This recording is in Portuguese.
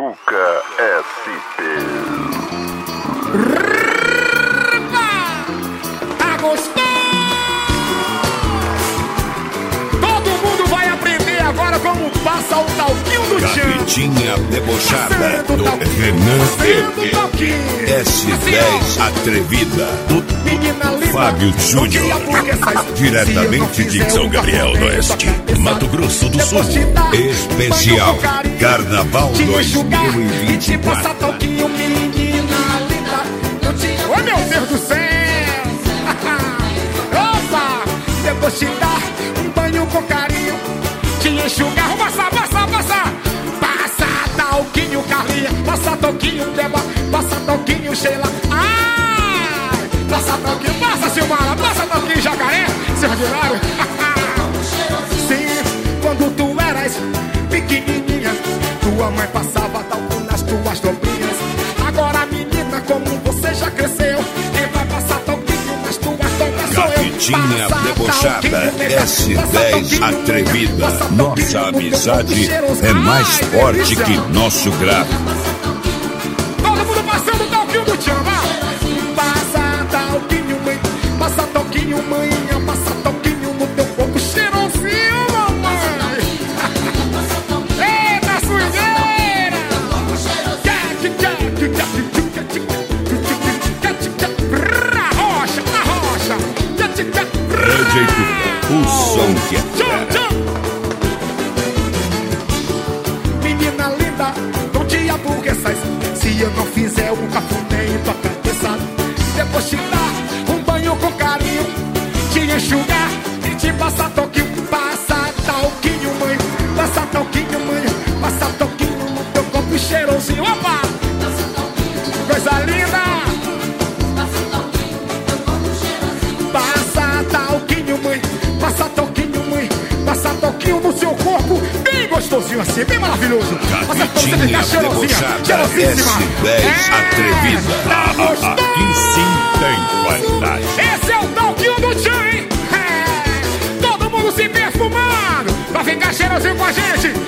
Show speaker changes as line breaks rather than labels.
Cuca SP.
Tá gostoso? Todo mundo vai aprender agora como passa o talquinho do Tchan.
Capitinha debochada do Renan S10 Atrevida do Fábio Júnior, diretamente de São Gabriel do Oeste, Mato Grosso do Sul. Especial Carnaval 2024.
Ô meu Deus do céu! Opa! Depois te dar um banho com carinho, te enxugar, passa, talquinho, Carlinha, passa talquinho, Deba, passa talquinho, Sheila. Ai! Passa talquinho, passa, Silmara, passa talquinho, Jacaré, seu ordinário. Sim, quando tu eras pequenininha, tua mãe passava talco nas tuas dobrinhas. Agora, menina, como você já cresceu, quem vai passar talquinho nas tuas dobras sou eu.
Capitinha debochada S10 Atrevida. Nossa amizade é mais forte que nosso grave.
Todo mundo passando o talquinho do Tchan, vai. Passa talquinho, mãe, passa talquinho, manhã, passa talquinho no teu corpo cheirosinho, mamãe. Eita, sujeira! Arrocha.
Rejeito, o som que é fera.
Menina linda, não te aborreças se eu não fizer um cafuné em tua cabeça. Depois te dar um banho com carinho, te enxugar e te passar toquinho. Passa talquinho, mãe, passa talquinho, mãe, passa talquinho no teu corpo cheirosinho. Opa! Coisa linda! Passa talquinho, mãe, passa talquinho, mãe, passa talquinho no seu corpo, bem gostosinho assim, bem maravilhoso.
Capitinha debochada S10 Atrevida. Aqui sim tem qualidade.
Esse é o talquinho do Tchan, hein? É. Todo mundo se perfumando pra ficar cheirosinho com a gente.